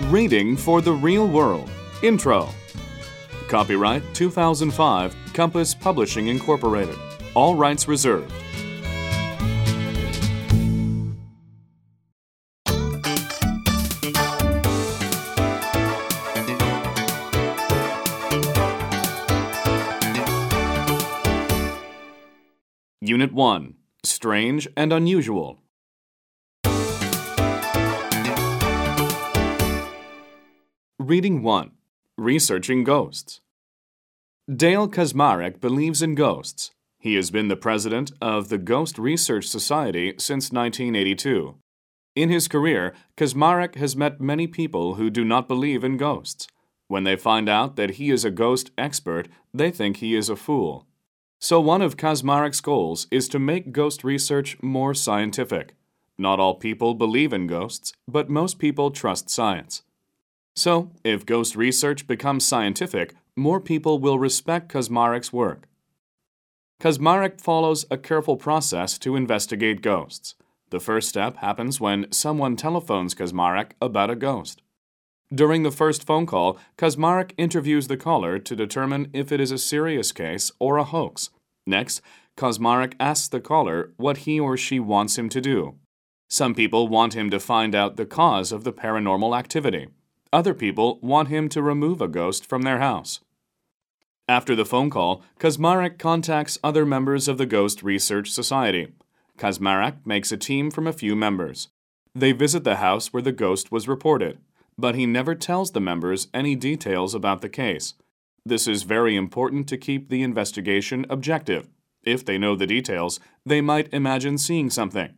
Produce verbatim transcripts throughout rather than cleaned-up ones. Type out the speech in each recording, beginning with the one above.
Reading for the Real World. Intro. Copyright two thousand five, Compass Publishing Incorporated. All rights reserved. Unit one. Strange and Unusual. Reading one. Researching Ghosts. Dale Kaczmarek believes in ghosts. He has been the president of the Ghost Research Society since nineteen eighty-two. In his career, Kaczmarek has met many people who do not believe in ghosts. When they find out that he is a ghost expert, they think he is a fool. So one of Kaczmarek's goals is to make ghost research more scientific. Not all people believe in ghosts, but most people trust science. So, if ghost research becomes scientific, more people will respect Kaczmarek's work. Kaczmarek follows a careful process to investigate ghosts. The first step happens when someone telephones Kaczmarek about a ghost. During the first phone call, Kaczmarek interviews the caller to determine if it is a serious case or a hoax. Next, Kaczmarek asks the caller what he or she wants him to do. Some people want him to find out the cause of the paranormal activity. Other people want him to remove a ghost from their house. After the phone call, Kaczmarek contacts other members of the Ghost Research Society. Kaczmarek makes a team from a few members. They visit the house where the ghost was reported, but he never tells the members any details about the case. This is very important to keep the investigation objective. If they know the details, they might imagine seeing something.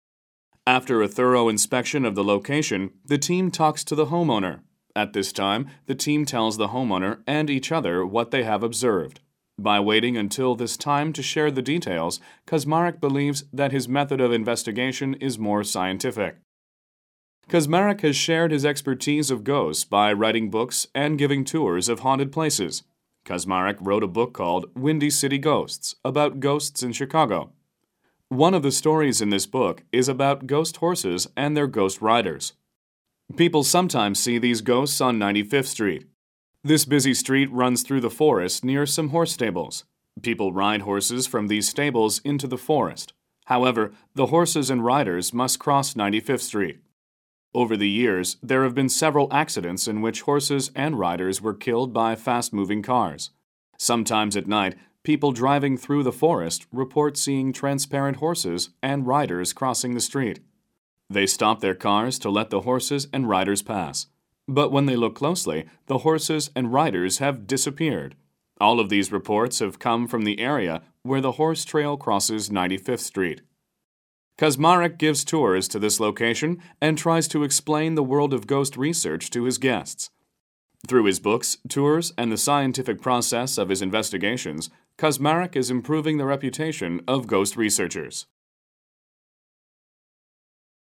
After a thorough inspection of the location, the team talks to the homeowner. At this time, the team tells the homeowner and each other what they have observed. By waiting until this time to share the details, Kaczmarek believes that his method of investigation is more scientific. Kaczmarek has shared his expertise of ghosts by writing books and giving tours of haunted places. Kaczmarek wrote a book called Windy City Ghosts about ghosts in Chicago. One of the stories in this book is about ghost horses and their ghost riders. People sometimes see these ghosts on ninety-fifth Street. This busy street runs through the forest near some horse stables. People ride horses from these stables into the forest. However, the horses and riders must cross ninety-fifth Street. Over the years, there have been several accidents in which horses and riders were killed by fast-moving cars. Sometimes at night, people driving through the forest report seeing transparent horses and riders crossing the street. They stop their cars to let the horses and riders pass. But when they look closely, the horses and riders have disappeared. All of these reports have come from the area where the horse trail crosses ninety-fifth Street. Kaczmarek gives tours to this location and tries to explain the world of ghost research to his guests. Through his books, tours, and the scientific process of his investigations, Kaczmarek is improving the reputation of ghost researchers.